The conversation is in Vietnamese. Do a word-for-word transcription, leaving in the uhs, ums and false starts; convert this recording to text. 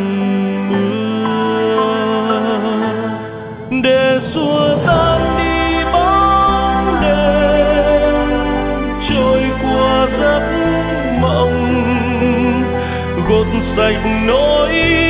mưa để xua tan đi bóng đêm trôi qua giấc mộng gột sạch nỗi